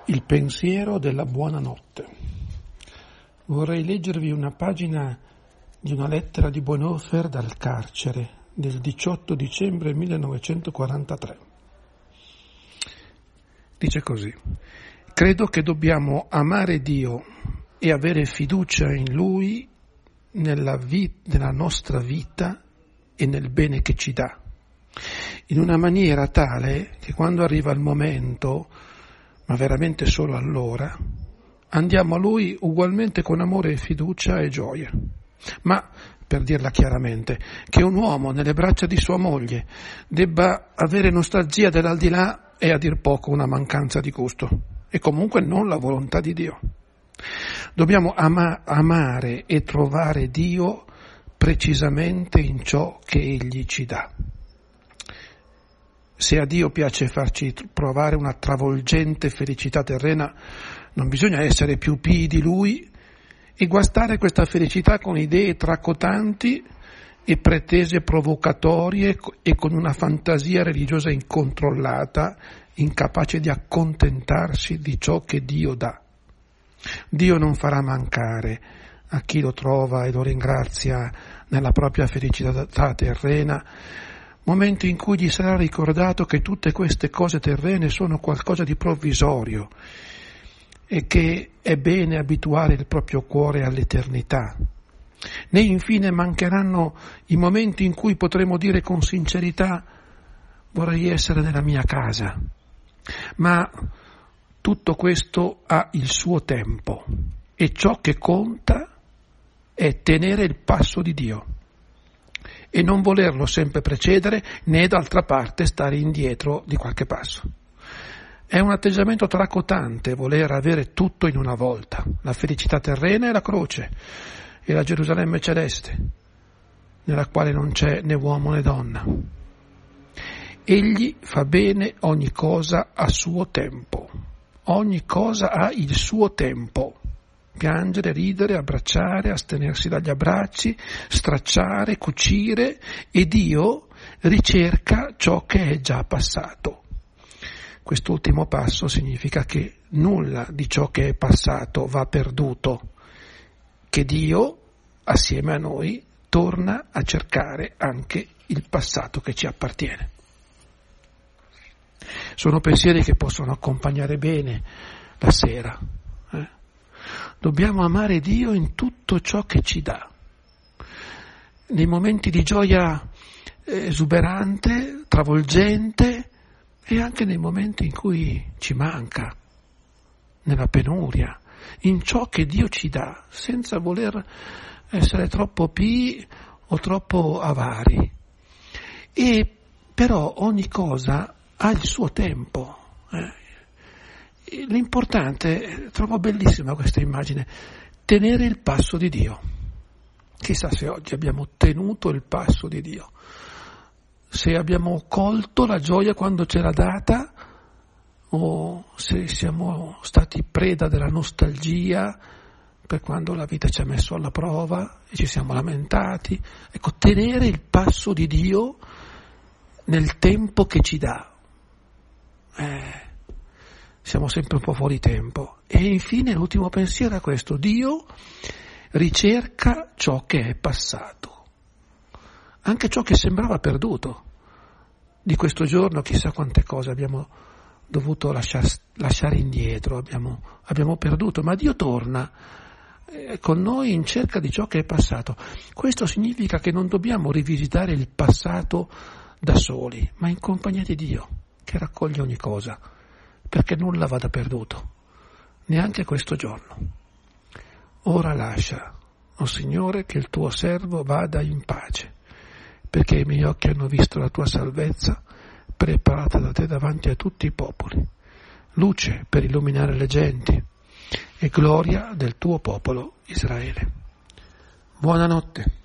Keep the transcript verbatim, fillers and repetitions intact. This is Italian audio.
Il pensiero della buonanotte. Vorrei leggervi una pagina di una lettera di Bonhoeffer dal carcere del diciotto dicembre millenovecentoquarantatré. Dice così: credo che dobbiamo amare Dio e avere fiducia in Lui nella, vita, nella nostra vita e nel bene che ci dà, in una maniera tale che quando arriva il momento, ma veramente solo allora, andiamo a Lui ugualmente con amore e fiducia e gioia. Ma, per dirla chiaramente, che un uomo nelle braccia di sua moglie debba avere nostalgia dell'aldilà è a dir poco una mancanza di gusto, e comunque non la volontà di Dio. Dobbiamo ama- amare e trovare Dio precisamente in ciò che Egli ci dà. Se a Dio piace farci provare una travolgente felicità terrena, non bisogna essere più pii di Lui e guastare questa felicità con idee tracotanti e pretese provocatorie e con una fantasia religiosa incontrollata, incapace di accontentarsi di ciò che Dio dà. Dio non farà mancare a chi lo trova e lo ringrazia nella propria felicità terrena momento in cui gli sarà ricordato che tutte queste cose terrene sono qualcosa di provvisorio e che è bene abituare il proprio cuore all'eternità. Né infine mancheranno i momenti in cui potremo dire con sincerità: vorrei essere nella mia casa. Ma tutto questo ha il suo tempo e ciò che conta è tenere il passo di Dio e non volerlo sempre precedere, né d'altra parte stare indietro di qualche passo. È un atteggiamento tracotante voler avere tutto in una volta, la felicità terrena e la croce, e la Gerusalemme celeste, nella quale non c'è né uomo né donna. Egli fa bene ogni cosa a suo tempo, ogni cosa ha il suo tempo. Piangere, ridere, abbracciare, astenersi dagli abbracci, stracciare, cucire, e Dio ricerca ciò che è già passato. Quest'ultimo passo significa che nulla di ciò che è passato va perduto, che Dio, assieme a noi, torna a cercare anche il passato che ci appartiene. Sono pensieri che possono accompagnare bene la sera. Eh? Dobbiamo amare Dio in tutto ciò che ci dà. Nei momenti di gioia esuberante, travolgente, e anche nei momenti in cui ci manca, nella penuria, in ciò che Dio ci dà, senza voler essere troppo pii o troppo avari. E però ogni cosa ha il suo tempo. Eh. L'importante, trovo bellissima questa immagine, tenere il passo di Dio. Chissà se oggi abbiamo tenuto il passo di Dio, se abbiamo colto la gioia quando ce l'ha data, o se siamo stati preda della nostalgia per quando la vita ci ha messo alla prova e ci siamo lamentati. Ecco, tenere il passo di Dio nel tempo che ci dà. Eh, siamo sempre un po' fuori tempo. E infine l'ultimo pensiero è questo: Dio ricerca ciò che è passato, anche ciò che sembrava perduto. Di questo giorno chissà quante cose abbiamo dovuto lasciar, lasciare indietro, abbiamo, abbiamo perduto, ma Dio torna eh, con noi in cerca di ciò che è passato. Questo significa che non dobbiamo rivisitare il passato da soli, ma in compagnia di Dio, che raccoglie ogni cosa, perché nulla vada perduto, neanche questo giorno. Ora lascia, o Signore, che il tuo servo vada in pace, perché i miei occhi hanno visto la tua salvezza, preparata da te davanti a tutti i popoli, luce per illuminare le genti e gloria del tuo popolo Israele. Buonanotte.